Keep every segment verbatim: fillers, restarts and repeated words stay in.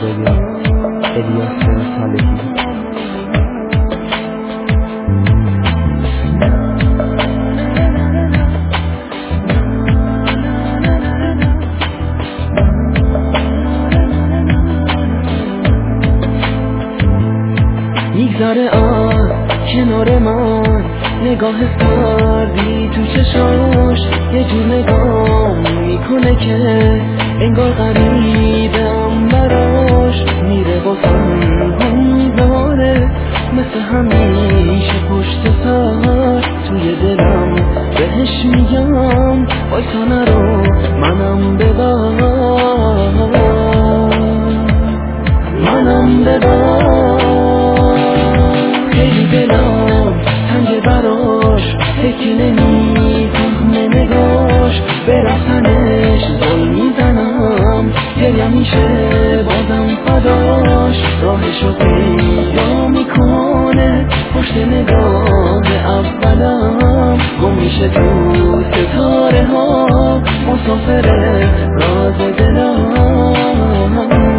اجرای الیاس صالحی. میگذاره آن کنار من، نگاه سردی تو چشاش یه جور نگام میکنه که انگار غریبم براش. میره با تنها میذاره مثل همیشه پشت سر. توی دلم بهش میگم وایسا نرو منم ببر، منم ببر. خیلی دلم تنگ براش، فکر نمیفهمه نگاش. به رفتنش زل میزنم، گریم میشه بازم فداش. راهشو پیدا میکنه پشت نگاه اولم. گم میشه تو ستاره ها، مسافر راز دلم،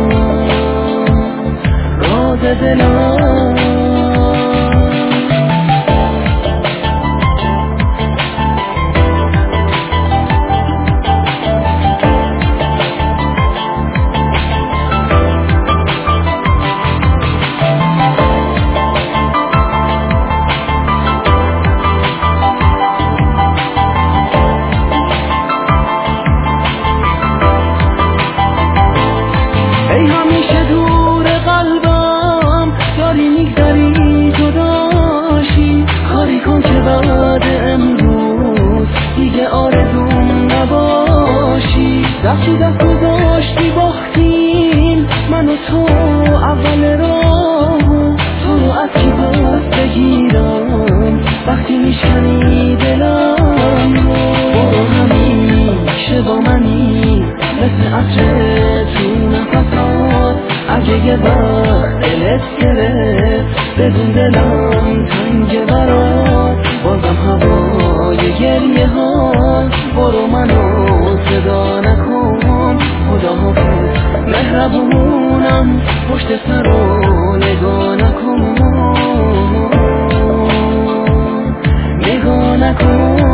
راز دلم. ای همیشه دور قلبم داری میگذری جداشی. کاری کن که بعد امروز دیگه آرزوم نباشی. رفتی دست گذاشتی باختیم من و تو اول راهو. تو رو از کی دست بگیرم وقتی میشکنی دلم رو. برو همیشه با منی مثل عطر تو نفسات. اگه یه وقت دلت گرفت بدون دلم تنگ برات. بازم هوای گریه ها، برو منو صدا نکن. خدا حافظ مهربونم، پشت سر رو نگاه نکن، نگاه نکن.